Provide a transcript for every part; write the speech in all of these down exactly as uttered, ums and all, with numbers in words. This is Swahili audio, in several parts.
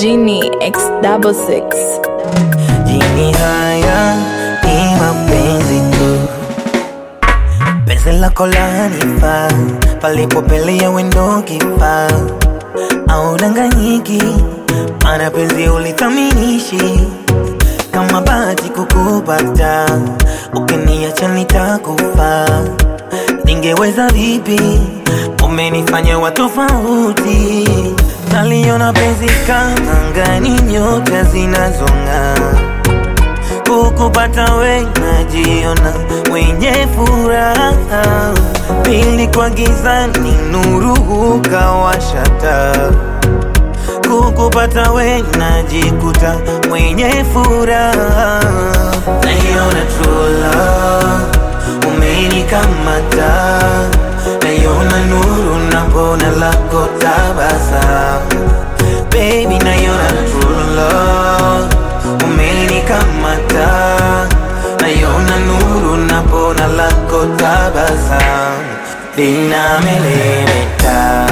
Genie X double six. Jini haya ni mapenzi tu, penzi lako lanifaa, palipopelea wendo kifaa, au danganyiki, mana penzi ulithaminishi, kama bahati kukupata, ukiniacha nitakufa. Ningeweza vipi, umenifanya wa tofauti. Naliona penzi kama angani, nyota zinazong'aa. Kukupata we najiona mwenye furaha. Pili kwa gizani, nuru ukawasha taa. Kukupata we najikuta mwenye furaha. Naiona true love, umenikamata. Naiona nuru napona lako tabasamu. Baby, naiona true love, umenikamata. Naiona nuru napona lako tabasamu. Linamelemeta,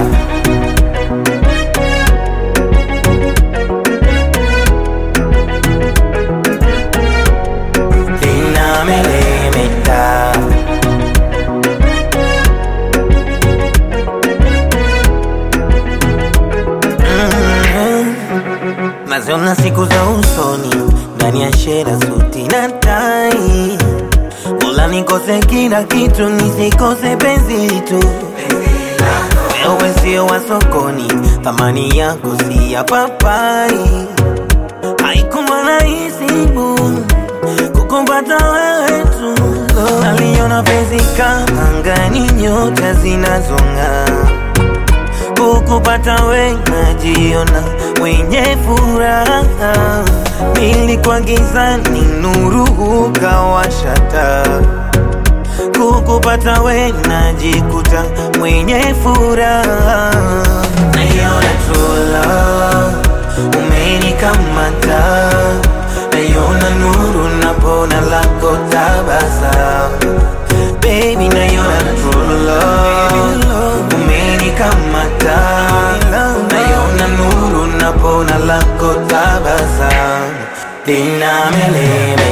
linamelemeta. Naziona siku za usoni, ndani ya shera suti na tai. Mola nikose kila kitu, nisikose penzi tu. Wewe sio wa sokoni, thamani yako si ya papai. Haikuwa rahisi bu, kukupata wewe tu. Naliona penzi kama angani, nyota zinazong'aa. Kukupata we najiona mwenye furaha. Pili kwa gizani, nuru ukawasha taa. Kukupata we najikuta mwenye furaha. Naiona true love, umenikamata. Naiona nuru napona lako tabasamu. Baby, naiona true love, umenikamata. Naiona nuru napona lako tabasamu. Linamelemeta.